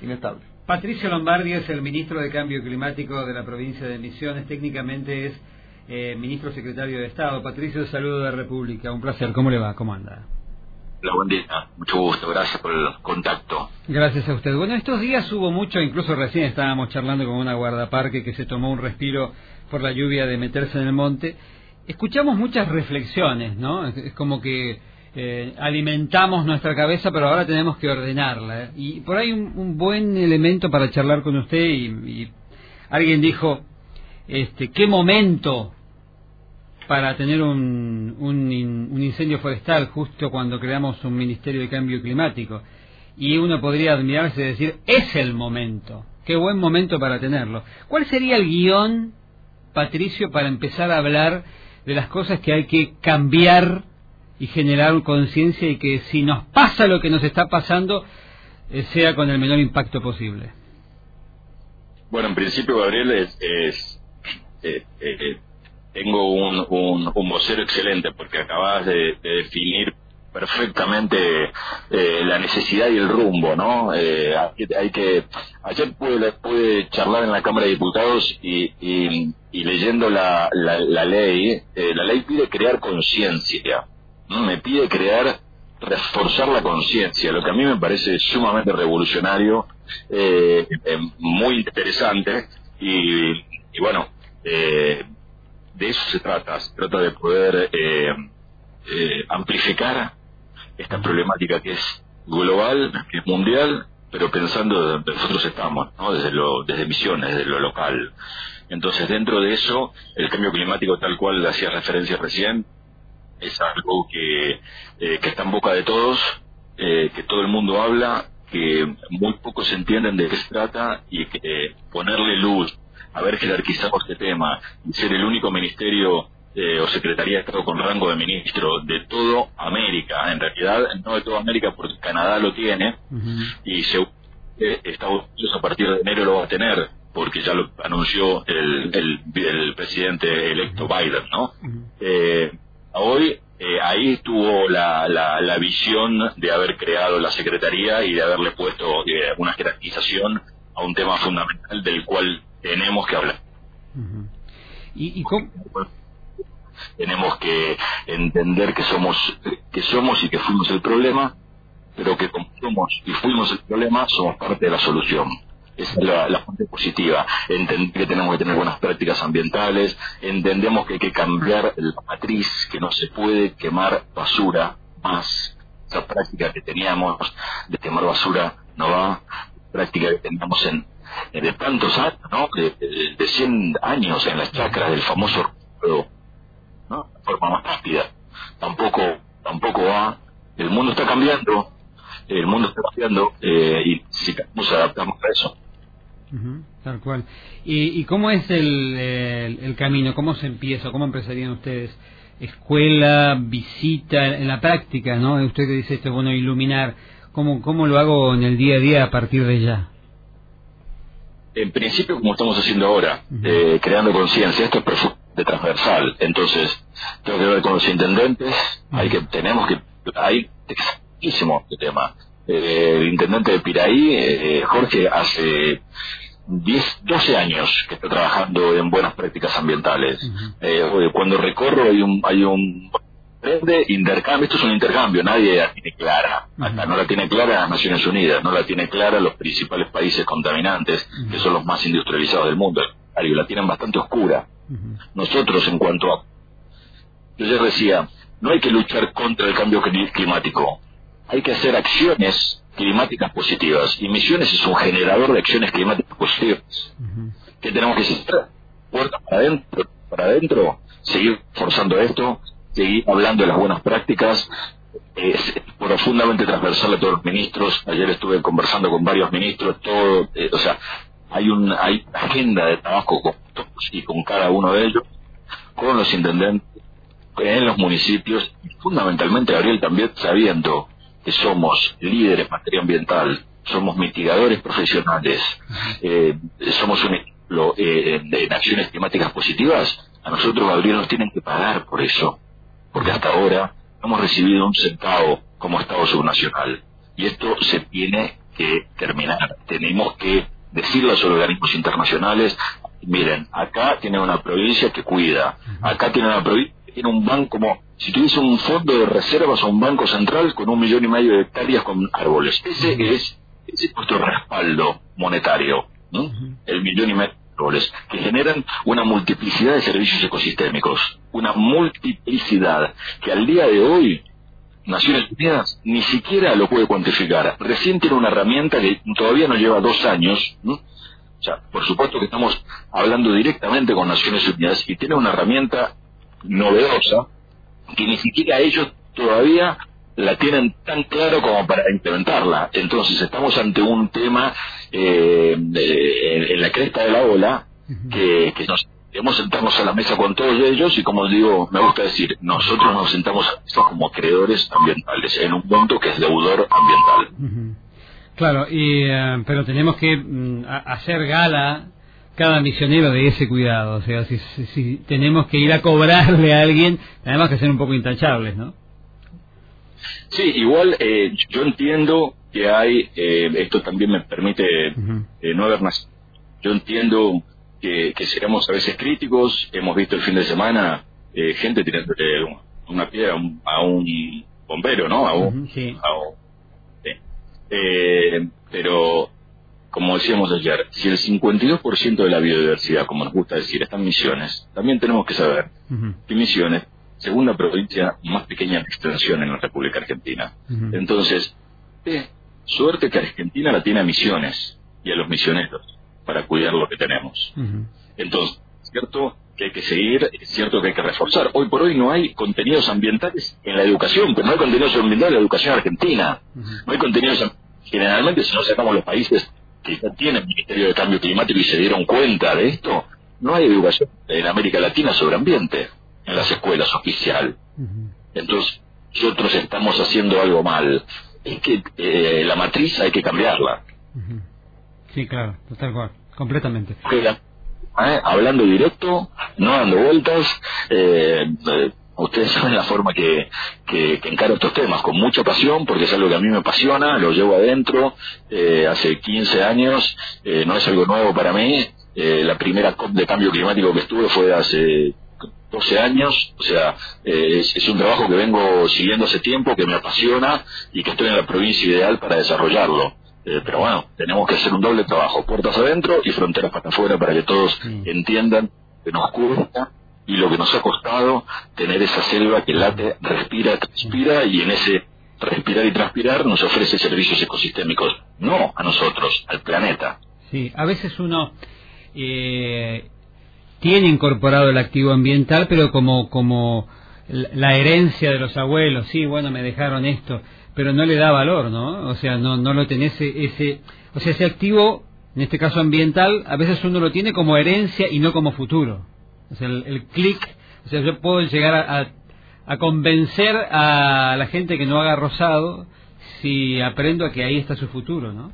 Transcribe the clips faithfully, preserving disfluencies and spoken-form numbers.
inestable. Patricio Lombardi es el ministro de Cambio Climático de la provincia de Misiones, técnicamente es eh, ministro secretario de Estado. Patricio, saludo de República, un placer, ¿cómo le va? ¿Cómo anda? Hola, buen día, mucho gusto, gracias por el contacto. Gracias a usted. Bueno, estos días hubo mucho, incluso recién estábamos charlando con una guardaparque que se tomó un respiro por la lluvia de meterse en el monte. Escuchamos muchas reflexiones, ¿no? Es como que eh, alimentamos nuestra cabeza, pero ahora tenemos que ordenarla, ¿eh? Y por ahí un, un buen elemento para charlar con usted, y, y alguien dijo, este, ¿qué momento para tener un, un, un incendio forestal justo cuando creamos un Ministerio de Cambio Climático? Y uno podría admirarse y decir, es el momento, qué buen momento para tenerlo. ¿Cuál sería el guión, Patricio, para empezar a hablar de las cosas que hay que cambiar y generar conciencia, y que si nos pasa lo que nos está pasando, eh, sea con el menor impacto posible? Bueno, en principio, Gabriel, es, es eh, eh, tengo un, un, un vocero excelente, porque acabas de, de definir perfectamente eh, la necesidad y el rumbo, ¿no? Eh, hay, hay que ayer pude, pude charlar en la Cámara de Diputados y, y, y leyendo la, la, la ley, eh, la ley pide crear conciencia, ¿no? Me pide crear, reforzar la conciencia, lo que a mí me parece sumamente revolucionario, eh, eh, muy interesante y, y bueno, eh, de eso se trata, se trata de poder eh, eh, amplificar esta problemática que es global, que es mundial, pero pensando de donde nosotros estamos, ¿no? Desde lo, desde Misiones, desde lo local. Entonces, dentro de eso, el cambio climático, tal cual le hacía referencia recién, es algo que, eh, que está en boca de todos, eh, que todo el mundo habla, que muy pocos entienden de qué se trata, y que eh, ponerle luz, haber jerarquizado este tema y ser el único ministerio eh, o secretaría de Estado con rango de ministro de toda América, en realidad no de toda América porque Canadá lo tiene, uh-huh. y se, eh, Estados Unidos a partir de enero lo va a tener, porque ya lo anunció el, el, el presidente electo uh-huh. Biden, ¿no? Uh-huh. Eh, hoy eh, ahí estuvo la, la, la visión de haber creado la secretaría y de haberle puesto eh, una jerarquización a un tema fundamental del cual tenemos que hablar. Uh-huh. ¿Y, y cómo? Tenemos que entender que somos que somos y que fuimos el problema, pero que como somos y fuimos el problema, somos parte de la solución. Esa es la, la parte positiva. Entender que tenemos que tener buenas prácticas ambientales, entendemos que hay que cambiar la matriz, que no se puede quemar basura más. Esa práctica que teníamos de quemar basura no va, práctica que teníamos en, en de tantos años, ¿no? De, de, de cien años en las chacras del famoso, ¿no? De forma más rápida. Tampoco, tampoco va. El mundo está cambiando, el mundo está cambiando, eh, y si nos adaptamos a eso. Uh-huh, tal cual. ¿Y, y cómo es el, el, el camino? ¿Cómo se empieza? ¿Cómo empezarían ustedes? Escuela, visita, en la práctica, ¿no? Usted que dice esto, bueno, iluminar. ¿Cómo, cómo lo hago en el día a día a partir de ya? En principio, como estamos haciendo ahora, uh-huh. eh, creando conciencia, esto es profundamente transversal. Entonces, tengo que ver con los intendentes, uh-huh. hay que, tenemos que, hay muchísimo este tema. Eh, el intendente de Piraí, eh, Jorge, hace diez, doce años que está trabajando en buenas prácticas ambientales. Uh-huh. Eh, cuando recorro hay un, hay un de intercambio, esto es un intercambio, nadie la tiene clara, uh-huh. hasta no la tiene clara las Naciones Unidas, no la tiene clara los principales países contaminantes, uh-huh. que son los más industrializados del mundo, la tienen bastante oscura. Uh-huh. Nosotros, en cuanto a, yo ya decía, no hay que luchar contra el cambio climático, hay que hacer acciones climáticas positivas, y Misiones es un generador de acciones climáticas positivas. Uh-huh. ¿Qué tenemos que hacer? Puerta para adentro, para adentro, seguir forzando esto, seguir hablando de las buenas prácticas, es profundamente transversal a todos los ministros. Ayer estuve conversando con varios ministros, todo, eh, o sea, hay una hay agenda de trabajo con todos y con cada uno de ellos, con los intendentes, en los municipios, y fundamentalmente, Gabriel, también sabiendo que somos líderes en materia ambiental, somos mitigadores profesionales, eh, somos un ejemplo eh, en, en acciones climáticas positivas. A nosotros, Gabriel, nos tienen que pagar por eso, porque hasta ahora no hemos recibido un centavo como Estado subnacional, y esto se tiene que terminar, tenemos que decirle a los organismos internacionales, miren, acá tiene una provincia que cuida, acá tiene una provincia que tiene un banco, como si tuviese un fondo de reservas o un banco central con un millón y medio de hectáreas con árboles. Ese es, ese es nuestro respaldo monetario, ¿no? Uh-huh. El millón y medio de árboles, que generan una multiplicidad de servicios ecosistémicos, una multiplicidad que al día de hoy Naciones Unidas ni siquiera lo puede cuantificar. Recién tiene una herramienta que todavía nos lleva dos años, ¿no? O sea, por supuesto que estamos hablando directamente con Naciones Unidas y tiene una herramienta novedosa que ni siquiera ellos todavía la tienen tan claro como para implementarla. Entonces estamos ante un tema eh, eh, en, en la cresta de la ola que, que nos debemos sentarnos a la mesa con todos ellos y, como digo, me gusta decir, nosotros nos sentamos a la mesa como creadores ambientales en un punto que es deudor ambiental. Uh-huh. Claro, y, uh, pero tenemos que um, hacer gala cada misionero de ese cuidado. O sea, si, si, si tenemos que ir a cobrarle a alguien, tenemos que ser un poco intachables, ¿no? Sí, igual eh, yo entiendo que hay, eh, esto también me permite uh-huh. eh, no haber nacido. Yo entiendo que, que seremos a veces críticos. Hemos visto el fin de semana eh, gente tirándole una piedra a un, a un bombero, ¿no? A un, uh-huh, sí. a un, sí. Eh, pero, como decíamos ayer, si el cincuenta y dos por ciento de la biodiversidad, como nos gusta decir, está en Misiones, también tenemos que saber uh-huh. que Misiones, segunda provincia más pequeña de extensión en la República Argentina. Uh-huh. Entonces, eh, suerte que Argentina la tiene a Misiones y a los misioneros para cuidar lo que tenemos. Uh-huh. Entonces, es cierto que hay que seguir, es cierto que hay que reforzar. Hoy por hoy no hay contenidos ambientales en la educación, pero no hay contenidos ambientales en la educación argentina. Uh-huh. No hay contenidos, generalmente si no sacamos los países que ya tienen Ministerio de Cambio Climático y se dieron cuenta de esto, no hay educación en América Latina sobre ambiente en las escuelas oficial. Uh-huh. Entonces, nosotros estamos haciendo algo mal. Es que eh, la matriz hay que cambiarla. Uh-huh. Sí, claro, tal cual, completamente. ¿Eh? Hablando directo, no dando vueltas. Eh, eh, ustedes saben la forma que, que, que encaro estos temas, con mucha pasión, porque es algo que a mí me apasiona, lo llevo adentro. Eh, hace quince años, eh, no es algo nuevo para mí. Eh, la primera COP de cambio climático que estuve fue hace doce años, o sea, eh, es, es un trabajo que vengo siguiendo hace tiempo, que me apasiona y que estoy en la provincia ideal para desarrollarlo. Eh, pero bueno, tenemos que hacer un doble trabajo, puertas adentro y fronteras para afuera, para que todos sí. entiendan que nos cuesta y lo que nos ha costado tener esa selva que late, respira, transpira, y en ese respirar y transpirar nos ofrece servicios ecosistémicos, no a nosotros, al planeta. Sí, a veces uno eh, tiene incorporado el activo ambiental, pero como como la herencia de los abuelos, sí, bueno, me dejaron esto, pero no le da valor, ¿no? O sea, no no lo tenés ese, ese o sea, ese activo, en este caso ambiental, a veces uno lo tiene como herencia y no como futuro. O sea, el, el clic, o sea, yo puedo llegar a, a, a convencer a la gente que no haga rosado si aprendo a que ahí está su futuro, ¿no?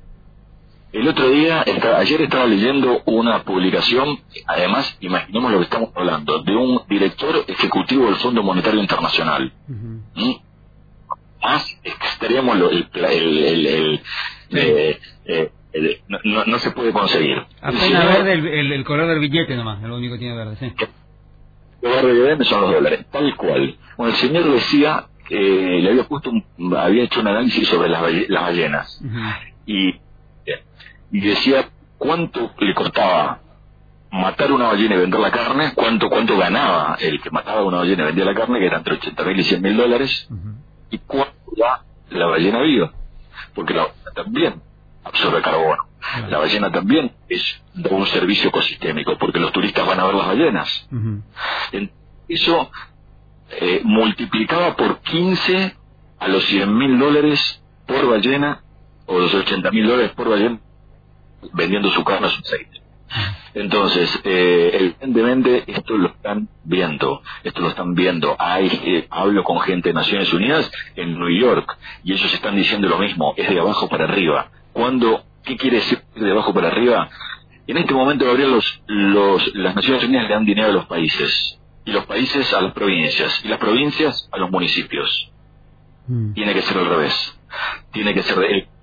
El otro día, está, ayer estaba leyendo una publicación, además, imaginemos lo que estamos hablando, de un director ejecutivo del Fondo Monetario Internacional. Uh-huh. ¿Mm? Más extremo lo, el, el, el, el, sí. eh, eh, el no, no, no se puede conseguir. Apenas verde el, el, el color del billete nomás, es lo único que tiene verde, sí. Lo verde que vende son los dólares, tal cual. Bueno, el señor decía que le había puesto un, había hecho un análisis sobre las, las ballenas. Uh-huh. Y y decía cuánto le costaba matar una ballena y vender la carne, cuánto cuánto ganaba el que mataba una ballena y vendía la carne, que era entre ochenta mil y cien mil dólares, uh-huh. y cuánto da la ballena viva, porque la ballena también absorbe carbono, uh-huh. la ballena también es un servicio ecosistémico, porque los turistas van a ver las ballenas. Uh-huh. Eso eh, multiplicaba por quince a los cien mil dólares por ballena, o los ochenta mil dólares por ballena, vendiendo su carne a sus aceite. Entonces, eh, evidentemente esto lo están viendo, esto lo están viendo. Hay, eh, hablo con gente de Naciones Unidas en New York y ellos están diciendo lo mismo, es de abajo para arriba. ¿Cuándo? ¿Qué quiere decir de abajo para arriba? En este momento, Gabriel, los, los, las Naciones Unidas le dan dinero a los países, y los países a las provincias, y las provincias a los municipios. Mm. Tiene que ser al revés. Tiene que ser el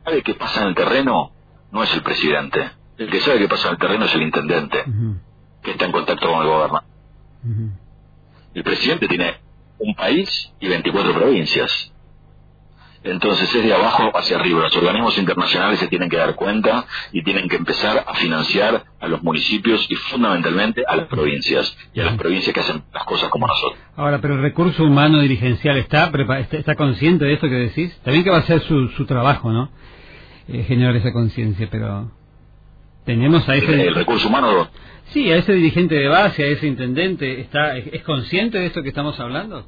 sabe qué pasa en el terreno no es el presidente. El que sabe qué pasa en el terreno es el intendente, uh-huh. que está en contacto con el gobernador. Uh-huh. El presidente tiene un país y veinticuatro provincias. Entonces es de abajo hacia arriba. Los organismos internacionales se tienen que dar cuenta y tienen que empezar a financiar a los municipios y fundamentalmente a las provincias y a las provincias que hacen las cosas como nosotros. Ahora, pero el recurso humano dirigencial está está, está consciente de esto que decís. También que va a ser su, su trabajo, ¿no? Eh, generar esa conciencia, pero tenemos a ese... ¿El, el recurso humano? Sí, a ese dirigente de base, a ese intendente, está ¿es consciente de esto que estamos hablando?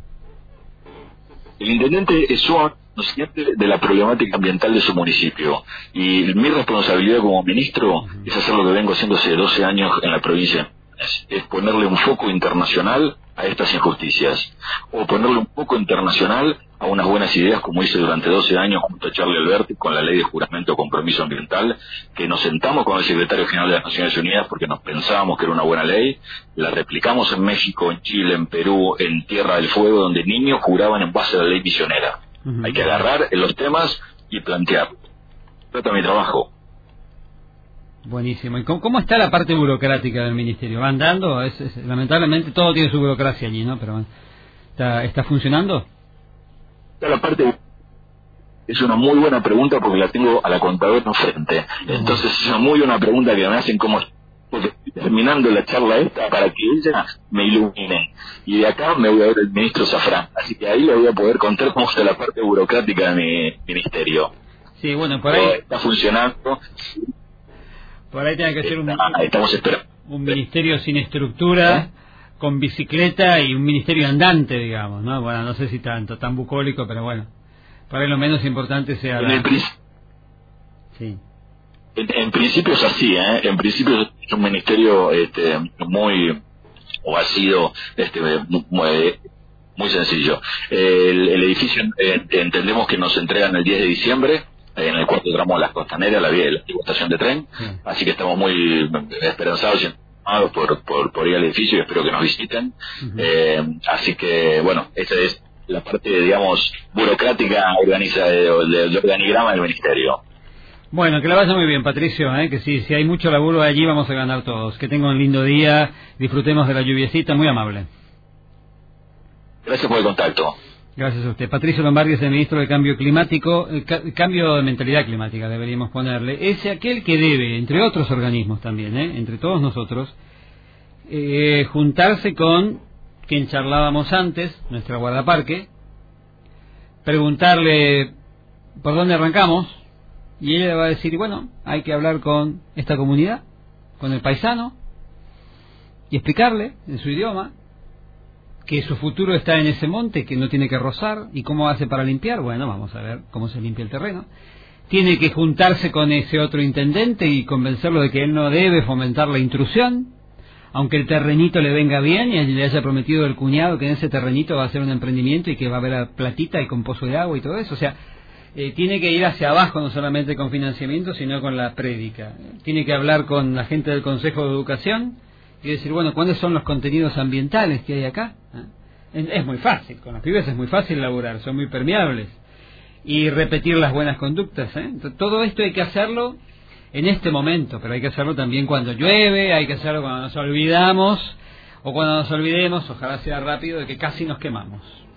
El intendente es un consciente de la problemática ambiental de su municipio y mi responsabilidad como ministro uh-huh. es hacer lo que vengo haciendo hace doce años en la provincia, es, es ponerle un foco internacional a estas injusticias o ponerle un foco internacional a unas buenas ideas como hice durante doce años junto a Charlie Alberti con la ley de juramento de compromiso ambiental, que nos sentamos con el secretario general de las Naciones Unidas porque nos pensábamos que era una buena ley, la replicamos en México, en Chile, en Perú, en Tierra del Fuego, donde niños juraban en base a la ley misionera. Uh-huh. Hay que agarrar en los temas y plantear. Trata mi trabajo. Buenísimo. ¿Y cómo, cómo está la parte burocrática del ministerio? ¿Va andando? Es, es, lamentablemente todo tiene su burocracia allí, ¿no? Pero ¿está, está funcionando? La parte es una muy buena pregunta porque la tengo a la contadora enfrente. Entonces es una muy buena pregunta que me hacen como porque estoy terminando la charla esta para que ella me ilumine. Y de acá me voy a ver el ministro Zafrán. Así que ahí le voy a poder contar cómo está la parte burocrática de mi ministerio. Sí, bueno, por ahí... Pero está funcionando. Por ahí tiene que ser un, está, estamos esperando. un ministerio sin estructura, ¿eh? Con bicicleta y un ministerio andante, digamos, ¿no? Bueno, no sé si tanto, tan bucólico, pero bueno. Por ahí lo menos importante sea la... En, el, sí. en, en principio es así, ¿eh? En principio es un ministerio este, muy... o ha sido este, muy, muy sencillo. El, el edificio eh, entendemos que nos entregan el diez de diciembre, en el cuarto tramo de las Costaneras, la vía de la antigua estación de tren, sí. Así que estamos muy esperanzados y entusiasmados por, por, por ir al edificio y espero que nos visiten. Uh-huh. Eh, así que, bueno, esa es la parte, digamos, burocrática organiza del de, de organigrama del ministerio. Bueno, que la vaya muy bien, Patricio, ¿eh? Que sí, si hay mucho laburo allí vamos a ganar todos. Que tengan un lindo día, disfrutemos de la lluviecita, muy amable. Gracias por el contacto. Gracias a usted. Patricio Lombardi es el ministro de Cambio Climático, el ca cambio de mentalidad climática deberíamos ponerle. Es aquel que debe, entre otros organismos también, ¿eh? entre todos nosotros, eh, juntarse con quien charlábamos antes, nuestra guardaparque, preguntarle por dónde arrancamos, y ella va a decir, bueno, hay que hablar con esta comunidad, con el paisano, y explicarle en su idioma que su futuro está en ese monte, que no tiene que rozar, y cómo hace para limpiar. Bueno, vamos a ver cómo se limpia el terreno. Tiene que juntarse con ese otro intendente y convencerlo de que él no debe fomentar la intrusión, aunque el terrenito le venga bien y le haya prometido el cuñado que en ese terrenito va a hacer un emprendimiento y que va a haber platita y con pozo de agua y todo eso. O sea, eh, tiene que ir hacia abajo, no solamente con financiamiento, sino con la prédica. Tiene que hablar con la gente del Consejo de Educación y decir, bueno, ¿cuáles son los contenidos ambientales que hay acá? ¿Eh? Es muy fácil, con los pibes es muy fácil laburar, son muy permeables. Y repetir las buenas conductas, ¿eh? Todo esto hay que hacerlo en este momento, pero hay que hacerlo también cuando llueve, hay que hacerlo cuando nos olvidamos, o cuando nos olvidemos, ojalá sea rápido, de que casi nos quemamos.